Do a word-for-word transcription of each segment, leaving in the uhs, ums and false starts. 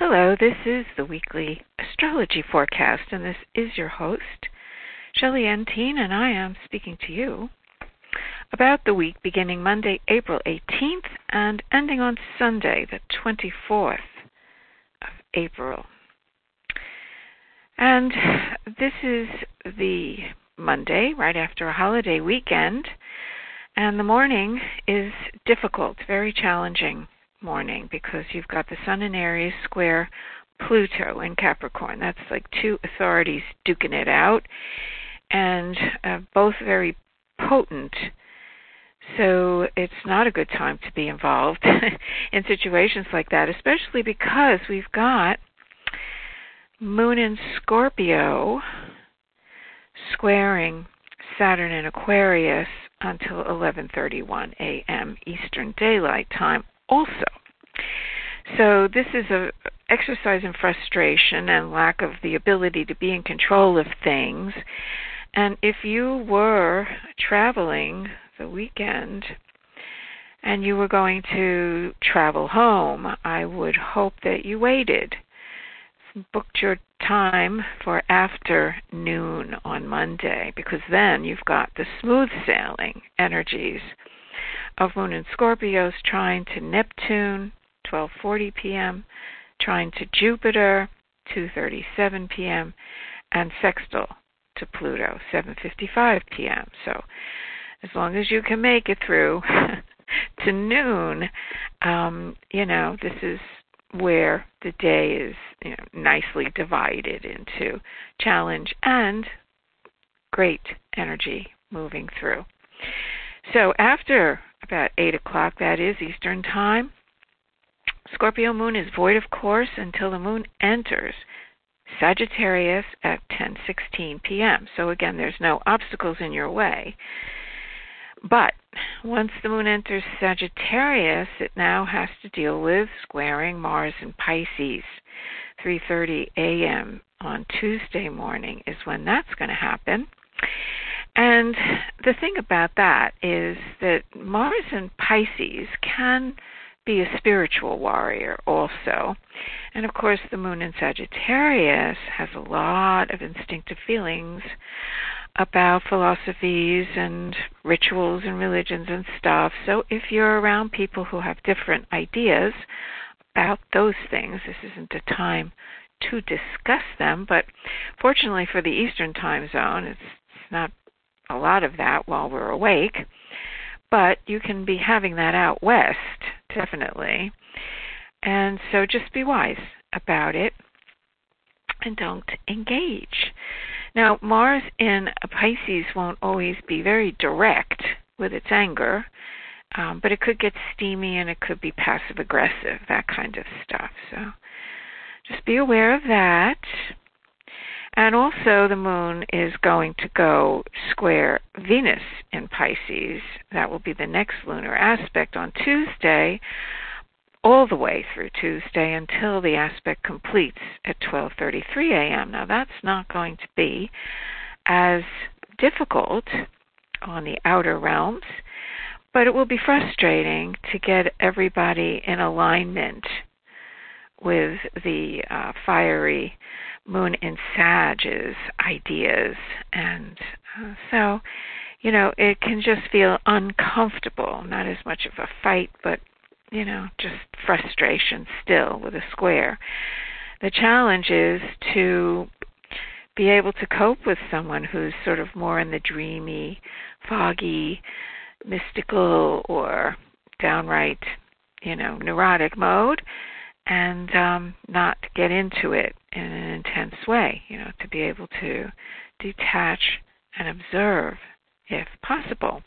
Hello, this is the weekly astrology forecast, and this is your host, Shelley N. Teen, and I am speaking to you about the week beginning Monday, April eighteenth, and ending on Sunday, the twenty-fourth of April. And this is the Monday, right after a holiday weekend, and the morning is difficult, very challenging morning, because you've got the Sun in Aries square Pluto in Capricorn. That's like two authorities duking it out, and uh, both very potent. So it's not a good time to be involved in situations like that, especially because we've got Moon in Scorpio squaring Saturn in Aquarius until eleven thirty-one a.m. Eastern Daylight Time also. So this is an exercise in frustration and lack of the ability to be in control of things. And if you were traveling the weekend and you were going to travel home, I would hope that you waited, booked your time for afternoon on Monday, because then you've got the smooth sailing energies of Moon in Scorpios trying to Neptune, twelve forty p.m., trying to Jupiter, two thirty-seven p.m., and sextile to Pluto, seven fifty-five p.m. So as long as you can make it through to noon, um, you know, this is where the day is, you know, nicely divided into challenge and great energy moving through. So after about eight o'clock, that is Eastern Time, Scorpio moon is void of course until the moon enters Sagittarius at ten sixteen p.m. So again, there's no obstacles in your way. But once the moon enters Sagittarius, it now has to deal with squaring Mars in Pisces. three thirty a.m. on Tuesday morning is when that's going to happen. And the thing about that is that Mars in Pisces can be a spiritual warrior also. And of course, the moon in Sagittarius has a lot of instinctive feelings about philosophies and rituals and religions and stuff. So if you're around people who have different ideas about those things, this isn't a time to discuss them. But fortunately for the Eastern time zone, it's, it's not a lot of that while we're awake. But you can be having that out west, definitely. And so just be wise about it and don't engage. Now, Mars in Pisces won't always be very direct with its anger, um, but it could get steamy and it could be passive-aggressive, that kind of stuff. So just be aware of that. And also the moon is going to go square Venus in Pisces. That will be the next lunar aspect on Tuesday, all the way through Tuesday until the aspect completes at twelve thirty-three a.m. Now that's not going to be as difficult on the outer realms, but it will be frustrating to get everybody in alignment with the uh, fiery moon in Sag's ideas. And uh, so, you know, it can just feel uncomfortable, not as much of a fight, but, you know, just frustration still with a square. The challenge is to be able to cope with someone who's sort of more in the dreamy, foggy, mystical, or downright, you know, neurotic mode, and um, not get into it in an intense way, you know, to be able to detach and observe if possible.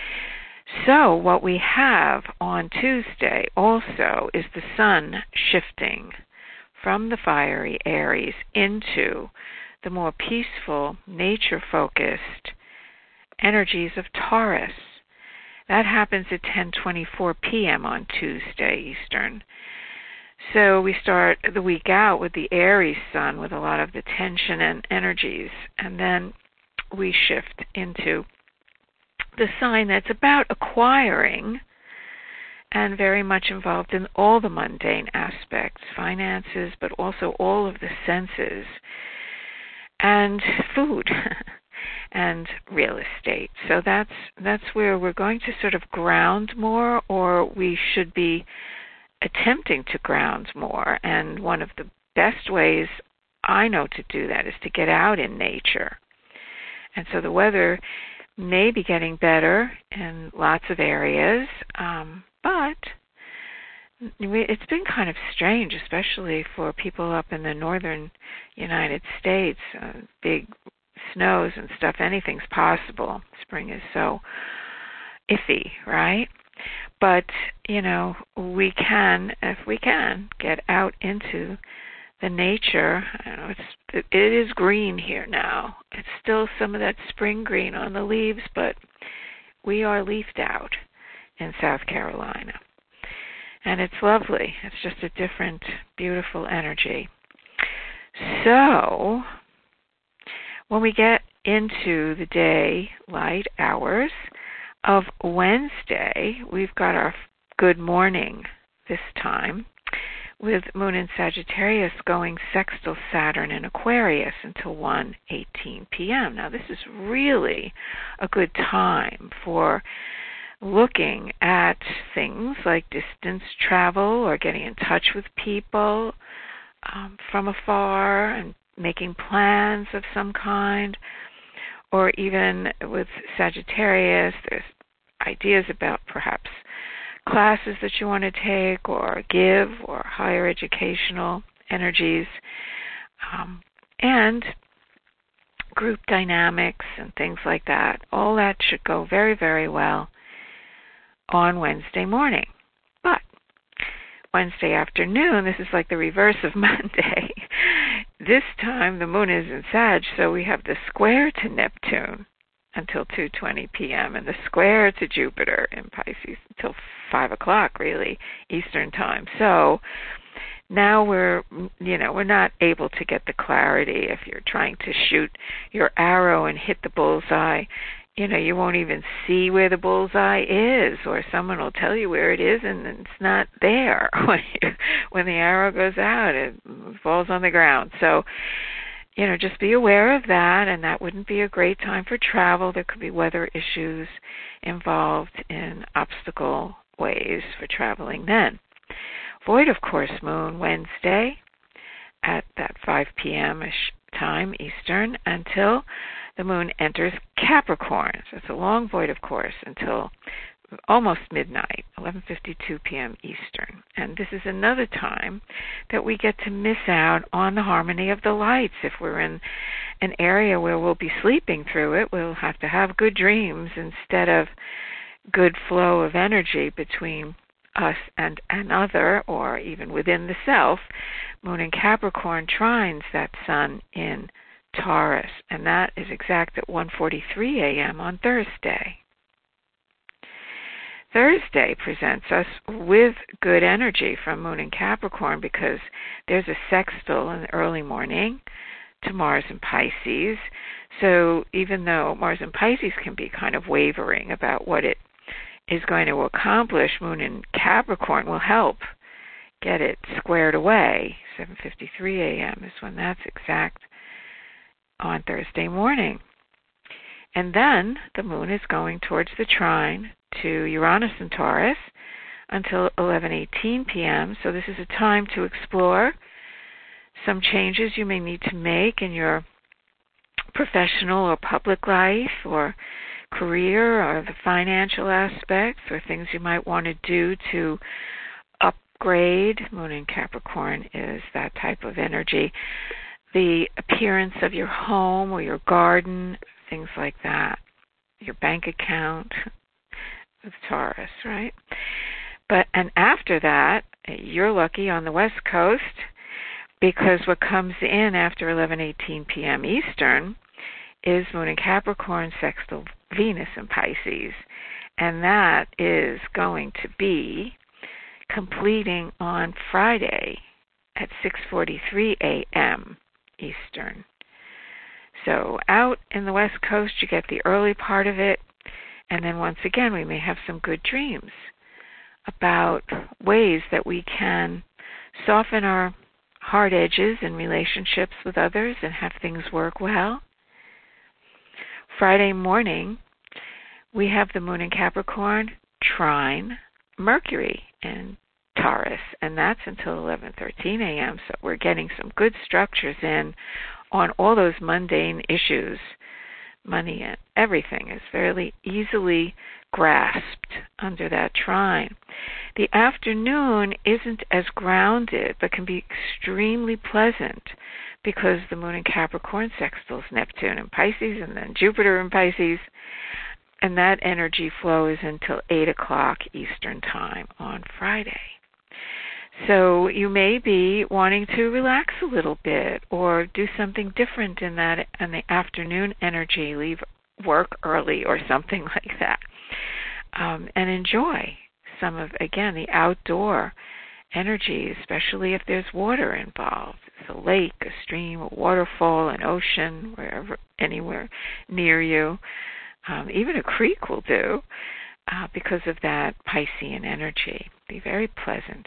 So what we have on Tuesday also is the Sun shifting from the fiery Aries into the more peaceful, nature-focused energies of Taurus. That happens at ten twenty-four p.m. on Tuesday Eastern. So we start the week out with the Aries sun with a lot of the tension and energies, and then we shift into the sign that's about acquiring and very much involved in all the mundane aspects, finances, but also all of the senses, and food and real estate. So that's that's where we're going to sort of ground more, or we should be attempting to ground more. And one of the best ways I know to do that is to get out in nature. And so the weather may be getting better in lots of areas, um, but we, it's been kind of strange, especially for people up in the northern United States. Uh, big snows and stuff, anything's possible. Spring is so iffy, right? But, you know, we can, if we can, get out into the nature. I know it's, it is green here now. It's still some of that spring green on the leaves, but we are leafed out in South Carolina. And it's lovely. It's just a different, beautiful energy. So, when we get into the daylight hours of Wednesday, we've got our good morning this time, with Moon in Sagittarius going sextile Saturn in Aquarius until one eighteen p.m. Now, this is really a good time for looking at things like distance travel or getting in touch with people um, from afar and making plans of some kind, or even with Sagittarius, there's ideas about perhaps classes that you want to take or give, or higher educational energies, um, and group dynamics and things like that. All that should go very, very well on Wednesday morning. But Wednesday afternoon, this is like the reverse of Monday. This time the moon is in Sag, so we have the square to Neptune until two twenty p.m. and the square to Jupiter in Pisces until five o'clock, really, Eastern time. So now we're, you know, we're not able to get the clarity. If you're trying to shoot your arrow and hit the bullseye, you know, you won't even see where the bullseye is, or someone will tell you where it is and it's not there. When, you, when the arrow goes out, it falls on the ground. So, you know, just be aware of that, and that wouldn't be a great time for travel. There could be weather issues involved in obstacle ways for traveling then. Void, of course, moon Wednesday at that five p.m.-ish time Eastern until the moon enters Capricorn. So it's a long void, of course, until almost midnight, eleven fifty-two p.m. Eastern. And this is another time that we get to miss out on the harmony of the lights. If we're in an area where we'll be sleeping through it, we'll have to have good dreams instead of good flow of energy between us and another, or even within the self. Moon in Capricorn trines that sun in Taurus, and that is exact at one forty-three a.m. on Thursday. Thursday presents us with good energy from Moon in Capricorn because there's a sextile in the early morning to Mars in Pisces. So even though Mars in Pisces can be kind of wavering about what it is going to accomplish, Moon in Capricorn will help get it squared away. seven fifty-three a.m. is when that's exact on Thursday morning. And then the moon is going towards the trine to Uranus in Taurus until eleven eighteen p.m. So this is a time to explore some changes you may need to make in your professional or public life or career, or the financial aspects, or things you might want to do to upgrade. Moon in Capricorn is that type of energy. The appearance of your home or your garden, things like that. Your bank account with Taurus, right? But and after that, you're lucky on the West Coast, because what comes in after eleven eighteen p.m. Eastern is Moon in Capricorn sextile Venus in Pisces, and that is going to be completing on Friday at six forty-three a.m. Eastern. So out in the West Coast, you get the early part of it, and then once again, we may have some good dreams about ways that we can soften our hard edges in relationships with others and have things work well. Friday morning, we have the moon in Capricorn trine Mercury in Taurus, and that's until eleven thirteen a.m., so we're getting some good structures in on all those mundane issues. Money and everything is fairly easily grasped under that trine. The afternoon isn't as grounded, but can be extremely pleasant because the moon in Capricorn sextiles Neptune in Pisces and then Jupiter in Pisces, and that energy flow is until eight o'clock Eastern Time on Friday. So you may be wanting to relax a little bit or do something different in that in the afternoon energy, leave work early or something like that, um, and enjoy some of, again, the outdoor energy, especially if there's water involved. It's a lake, a stream, a waterfall, an ocean, wherever, anywhere near you. Um, even a creek will do uh, because of that Piscean energy. Be very pleasant.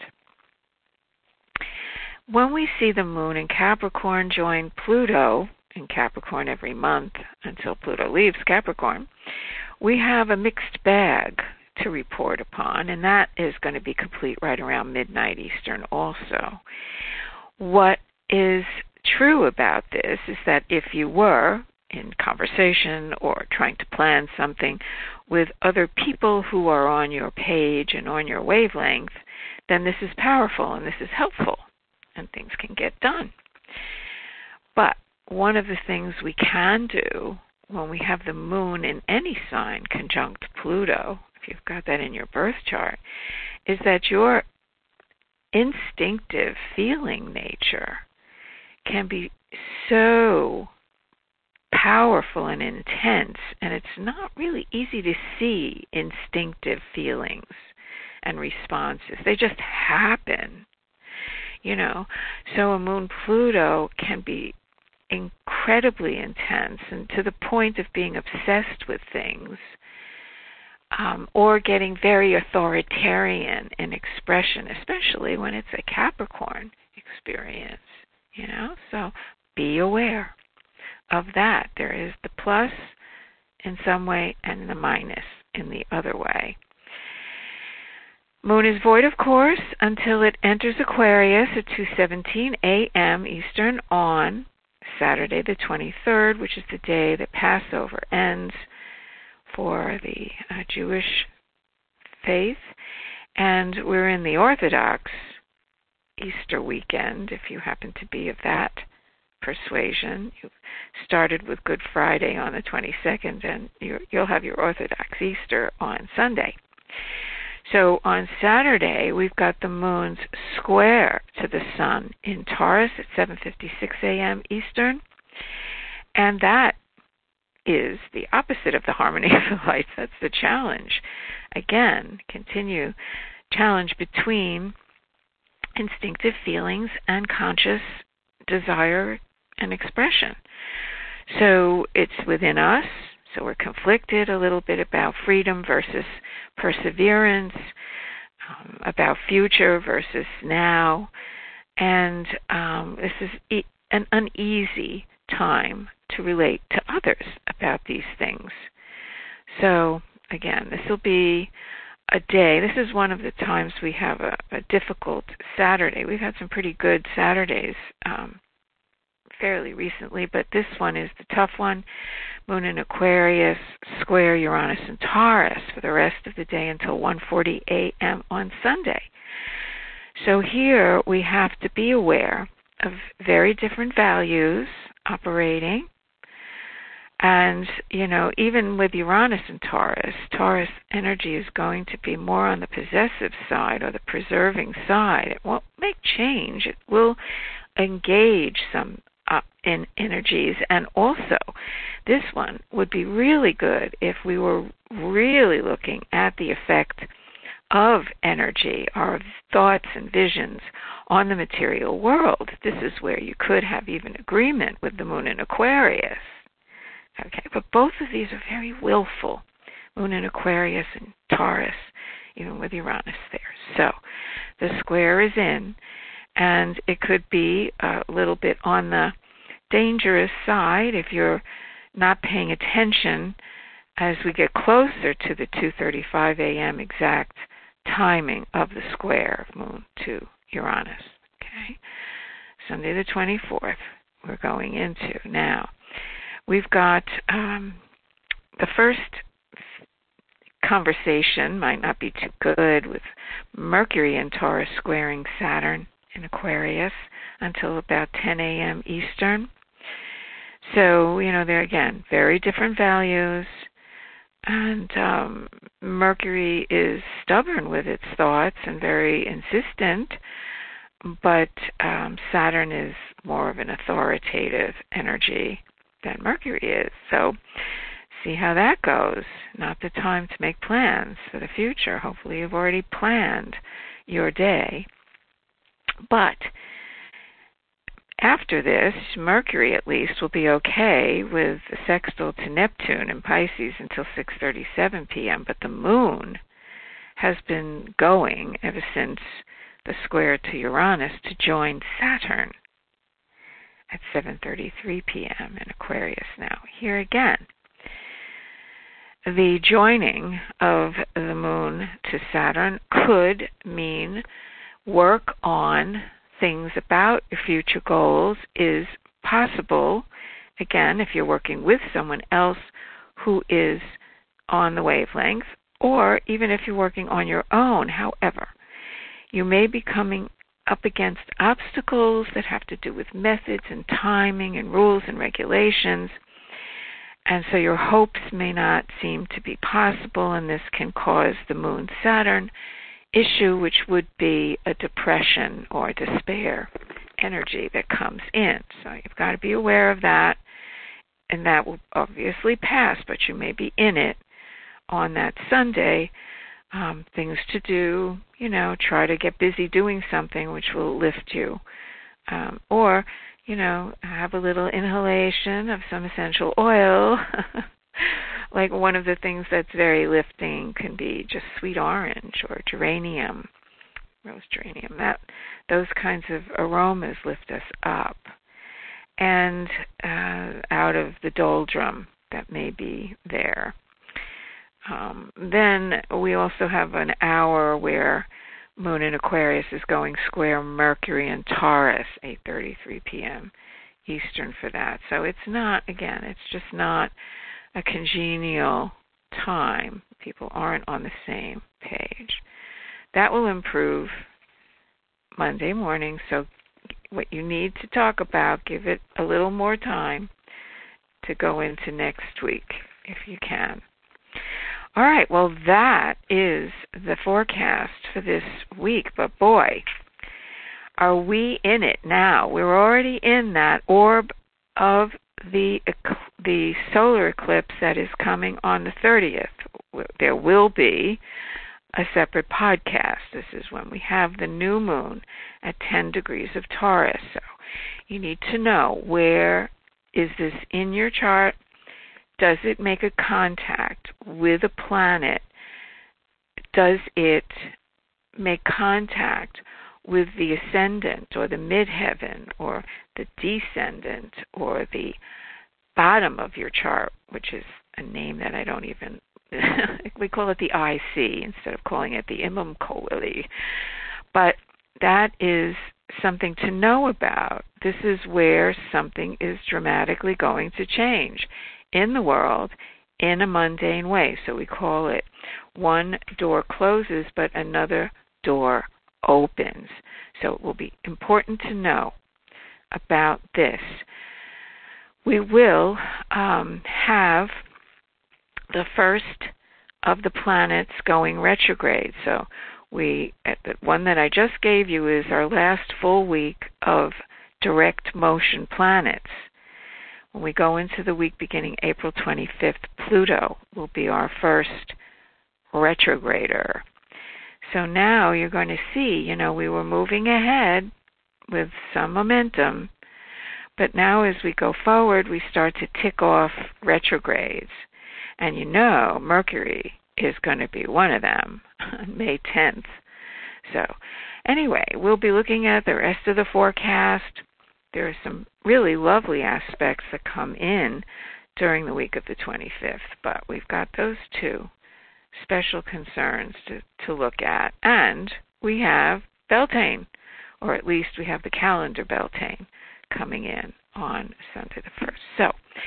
When we see the moon in Capricorn join Pluto in Capricorn every month until Pluto leaves Capricorn, we have a mixed bag to report upon, and that is going to be complete right around midnight Eastern also. What is true about this is that if you were in conversation or trying to plan something with other people who are on your page and on your wavelength, then this is powerful and this is helpful, and things can get done. But one of the things we can do when we have the moon in any sign conjunct Pluto, if you've got that in your birth chart, is that your instinctive feeling nature can be so powerful and intense, and it's not really easy to see instinctive feelings and responses. They just happen. You know, so a moon Pluto can be incredibly intense and to the point of being obsessed with things, um, or getting very authoritarian in expression, especially when it's a Capricorn experience, you know. So be aware of that. There is the plus in some way and the minus in the other way. Moon is void, of course, until it enters Aquarius at two seventeen a.m. Eastern on Saturday the twenty-third, which is the day that Passover ends for the uh, Jewish faith. And we're in the Orthodox Easter weekend, if you happen to be of that persuasion. You've started with Good Friday on the twenty-second, and you're, you'll have your Orthodox Easter on Sunday. So on Saturday, we've got the moon's square to the sun in Taurus at seven fifty-six a.m. Eastern, and that is the opposite of the harmony of the lights. That's the challenge. Again, continue challenge between instinctive feelings and conscious desire and expression. So it's within us. So we're conflicted a little bit about freedom versus perseverance, um, about future versus now. And um, this is e- an uneasy time to relate to others about these things. So, again, this will be a day. This is one of the times we have a, a difficult Saturday. We've had some pretty good Saturdays um, fairly recently, but this one is the tough one. Moon in Aquarius, square Uranus and Taurus for the rest of the day until one forty a.m. on Sunday. So here we have to be aware of very different values operating. And, you know, even with Uranus and Taurus, Taurus energy is going to be more on the possessive side or the preserving side. It won't make change. It will engage some uh, in energies. And also, this one would be really good if we were really looking at the effect of energy, our thoughts and visions on the material world. This is where you could have even agreement with the moon in Aquarius. Okay, but both of these are very willful. Moon in Aquarius and Taurus, even with Uranus there. So the square is in, and it could be a little bit on the dangerous side if you're not paying attention as we get closer to the two thirty-five a.m. exact timing of the square of Moon to Uranus. Okay, Sunday the twenty-fourth we're going into now. We've got um, the first conversation might not be too good with Mercury in Taurus squaring Saturn in Aquarius until about ten a.m. Eastern. So, you know, they're, again, very different values, and um, Mercury is stubborn with its thoughts and very insistent, but um, Saturn is more of an authoritative energy than Mercury is. So see how that goes. Not the time to make plans for the future. Hopefully you've already planned your day. But after this, Mercury at least will be okay with the sextile to Neptune in Pisces until six thirty-seven p.m., but the Moon has been going ever since the square to Uranus to join Saturn at seven thirty-three p.m. in Aquarius now. Here again, the joining of the Moon to Saturn could mean work on things about your future goals is possible, again, if you're working with someone else who is on the wavelength, or even if you're working on your own. However, you may be coming up against obstacles that have to do with methods and timing and rules and regulations, and so your hopes may not seem to be possible, and this can cause the Moon-Saturn issue, which would be a depression or despair energy that comes in. So you've got to be aware of that, and that will obviously pass, but you may be in it on that Sunday. Um, things to do, you know, try to get busy doing something which will lift you. Um, or, you know, have a little inhalation of some essential oil. Like one of the things that's very lifting can be just sweet orange or geranium, rose geranium. That those kinds of aromas lift us up, and uh, out of the doldrum that may be there. Um, then we also have an hour where Moon in Aquarius is going square Mercury in Taurus, eight thirty-three p.m. Eastern for that. So it's not, again, it's just not a congenial time. People aren't on the same page. That will improve Monday morning, so what you need to talk about, give it a little more time to go into next week, if you can. All right, well, that is the forecast for this week, but boy, are we in it now. We're already in that orb of the the solar eclipse that is coming on the thirtieth. There will be a separate podcast. This is when we have the new moon at ten degrees of Taurus. So you need to know, where is this in your chart? Does it make a contact with a planet? Does it make contact with the ascendant or the midheaven or the descendant or the bottom of your chart, which is a name that I don't even, we call it the I C instead of calling it the Imam Kowili. But that is something to know about. This is where something is dramatically going to change in the world in a mundane way. So we call it one door closes, but another door opens. So it will be important to know about this. We will um, have the first of the planets going retrograde. So we, the one that I just gave you is our last full week of direct motion planets. When we go into the week beginning April twenty-fifth, Pluto will be our first retrograder. So now you're going to see, you know, we were moving ahead with some momentum, but now as we go forward, we start to tick off retrogrades. And you know, Mercury is going to be one of them on May tenth. So anyway, we'll be looking at the rest of the forecast. There are some really lovely aspects that come in during the week of the twenty-fifth, but we've got those two special concerns to, to look at. And we have Beltane, or at least we have the calendar Beltane coming in on Sunday the first. So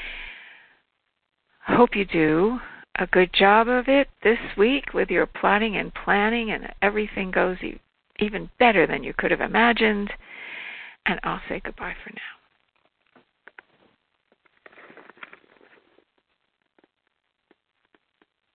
I hope you do a good job of it this week with your plotting and planning, and everything goes even better than you could have imagined. And I'll say goodbye for now.